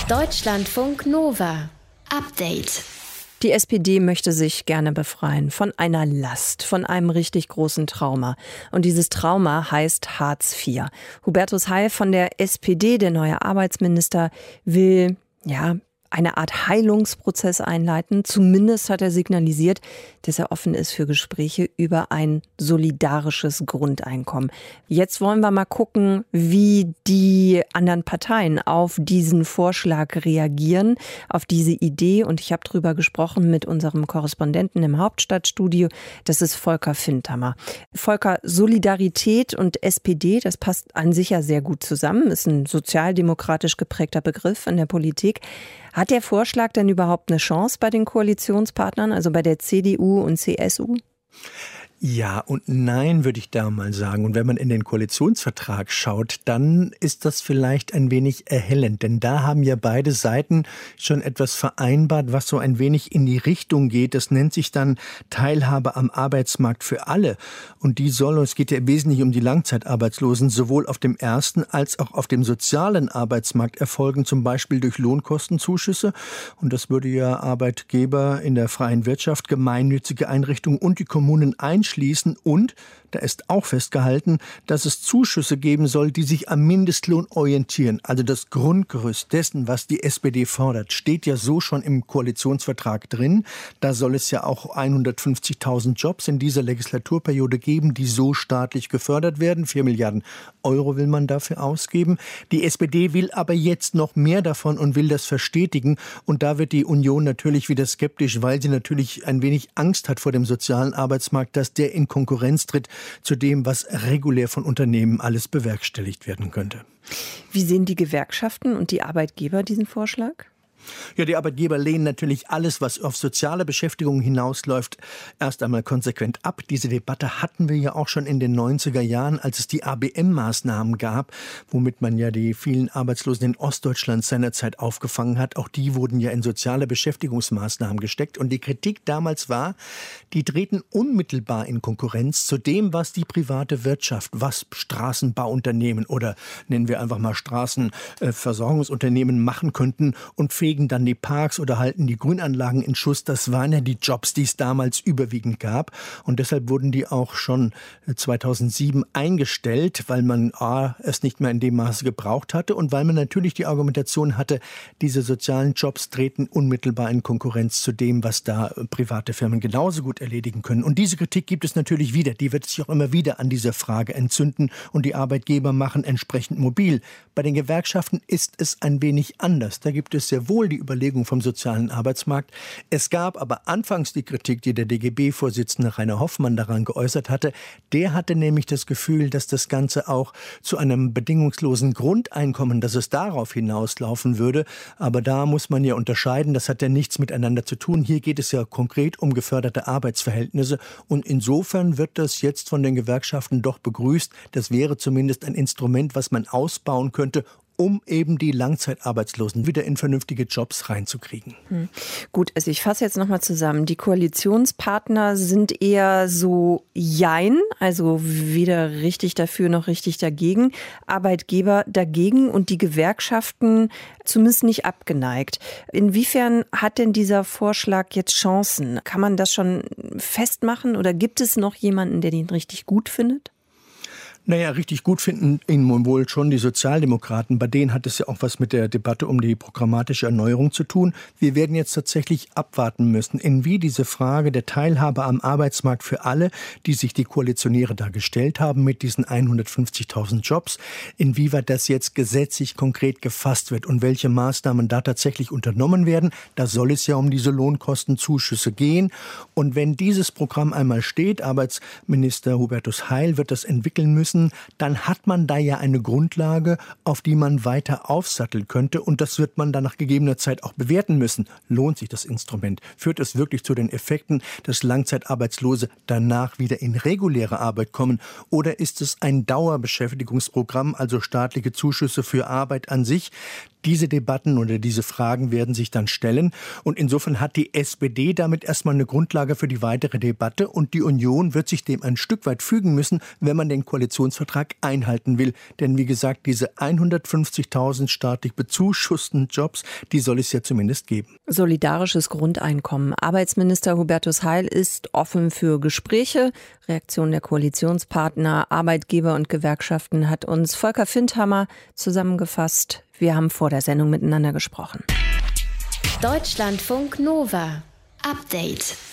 Deutschlandfunk Nova. Update. Die SPD möchte sich gerne befreien von einer Last, von einem richtig großen Trauma. Und dieses Trauma heißt Hartz IV. Hubertus Heil von der SPD, der neue Arbeitsminister, will, eine Art Heilungsprozess einleiten. Zumindest hat er signalisiert, dass er offen ist für Gespräche über ein solidarisches Grundeinkommen. Jetzt wollen wir mal gucken, wie die anderen Parteien auf diesen Vorschlag reagieren, auf diese Idee. Und ich habe darüber gesprochen mit unserem Korrespondenten im Hauptstadtstudio. Das ist Volker Fintamer. Volker, Solidarität und SPD, das passt an sich ja sehr gut zusammen. Ist ein sozialdemokratisch geprägter Begriff in der Politik. Hat der Vorschlag denn überhaupt eine Chance bei den Koalitionspartnern, also bei der CDU und CSU? Ja und nein, würde ich da mal sagen. Und wenn man in den Koalitionsvertrag schaut, dann ist das vielleicht ein wenig erhellend. Denn da haben ja beide Seiten schon etwas vereinbart, was so ein wenig in die Richtung geht. Das nennt sich dann Teilhabe am Arbeitsmarkt für alle. Und es geht ja wesentlich um die Langzeitarbeitslosen, sowohl auf dem ersten als auch auf dem sozialen Arbeitsmarkt erfolgen, zum Beispiel durch Lohnkostenzuschüsse. Und das würde ja Arbeitgeber in der freien Wirtschaft, gemeinnützige Einrichtungen und die Kommunen einschließen. Und da ist auch festgehalten, dass es Zuschüsse geben soll, die sich am Mindestlohn orientieren. Also das Grundgerüst dessen, was die SPD fordert, steht ja so schon im Koalitionsvertrag drin. Da soll es ja auch 150.000 Jobs in dieser Legislaturperiode geben, die so staatlich gefördert werden. 4 Milliarden Euro will man dafür ausgeben. Die SPD will aber jetzt noch mehr davon und will das verstetigen. Und da wird die Union natürlich wieder skeptisch, weil sie natürlich ein wenig Angst hat vor dem sozialen Arbeitsmarkt, dass der in Konkurrenz tritt zu dem, was regulär von Unternehmen alles bewerkstelligt werden könnte. Wie sehen die Gewerkschaften und die Arbeitgeber diesen Vorschlag? Ja, die Arbeitgeber lehnen natürlich alles, was auf soziale Beschäftigung hinausläuft, erst einmal konsequent ab. Diese Debatte hatten wir ja auch schon in den 90er Jahren, als es die ABM-Maßnahmen gab, womit man ja die vielen Arbeitslosen in Ostdeutschland seinerzeit aufgefangen hat. Auch die wurden ja in soziale Beschäftigungsmaßnahmen gesteckt. Und die Kritik damals war, die treten unmittelbar in Konkurrenz zu dem, was die private Wirtschaft, was Straßenbauunternehmen oder nennen wir einfach mal Straßenversorgungsunternehmen machen könnten und fegen dann die Parks oder halten die Grünanlagen in Schuss. Das waren ja die Jobs, die es damals überwiegend gab. Und deshalb wurden die auch schon 2007 eingestellt, weil man es nicht mehr in dem Maße gebraucht hatte und weil man natürlich die Argumentation hatte, diese sozialen Jobs treten unmittelbar in Konkurrenz zu dem, was da private Firmen genauso gut erledigen können. Und diese Kritik gibt es natürlich wieder. Die wird sich auch immer wieder an dieser Frage entzünden und die Arbeitgeber machen entsprechend mobil. Bei den Gewerkschaften ist es ein wenig anders. Da gibt es sehr wohl die Überlegung vom sozialen Arbeitsmarkt. Es gab aber anfangs die Kritik, die der DGB-Vorsitzende Rainer Hoffmann daran geäußert hatte. Der hatte nämlich das Gefühl, dass das Ganze auch zu einem bedingungslosen Grundeinkommen, dass es darauf hinauslaufen würde. Aber da muss man ja unterscheiden, das hat ja nichts miteinander zu tun. Hier geht es ja konkret um geförderte Arbeitsverhältnisse. Und insofern wird das jetzt von den Gewerkschaften doch begrüßt. Das wäre zumindest ein Instrument, was man ausbauen könnte, um eben die Langzeitarbeitslosen wieder in vernünftige Jobs reinzukriegen. Gut, also ich fasse jetzt nochmal zusammen. Die Koalitionspartner sind eher so Jein, also weder richtig dafür noch richtig dagegen. Arbeitgeber dagegen und die Gewerkschaften zumindest nicht abgeneigt. Inwiefern hat denn dieser Vorschlag jetzt Chancen? Kann man das schon festmachen oder gibt es noch jemanden, der den richtig gut findet? Naja, richtig gut finden ihn wohl schon die Sozialdemokraten. Bei denen hat es ja auch was mit der Debatte um die programmatische Erneuerung zu tun. Wir werden jetzt tatsächlich abwarten müssen, inwie diese Frage der Teilhabe am Arbeitsmarkt für alle, die sich die Koalitionäre da gestellt haben mit diesen 150.000 Jobs, inwieweit das jetzt gesetzlich konkret gefasst wird und welche Maßnahmen da tatsächlich unternommen werden. Da soll es ja um diese Lohnkostenzuschüsse gehen. Und wenn dieses Programm einmal steht, Arbeitsminister Hubertus Heil wird das entwickeln müssen, dann hat man da ja eine Grundlage, auf die man weiter aufsatteln könnte. Und das wird man dann nach gegebener Zeit auch bewerten müssen. Lohnt sich das Instrument? Führt es wirklich zu den Effekten, dass Langzeitarbeitslose danach wieder in reguläre Arbeit kommen? Oder ist es ein Dauerbeschäftigungsprogramm, also staatliche Zuschüsse für Arbeit an sich? Diese Debatten oder diese Fragen werden sich dann stellen. Und insofern hat die SPD damit erstmal eine Grundlage für die weitere Debatte. Und die Union wird sich dem ein Stück weit fügen müssen, wenn man den Koalitionsvertrag einhalten will. Denn wie gesagt, diese 150.000 staatlich bezuschussten Jobs, die soll es ja zumindest geben. Solidarisches Grundeinkommen. Arbeitsminister Hubertus Heil ist offen für Gespräche. Reaktion der Koalitionspartner, Arbeitgeber und Gewerkschaften hat uns Volker Findhammer zusammengefasst. Wir haben vor der Sendung miteinander gesprochen. Deutschlandfunk Nova. Update.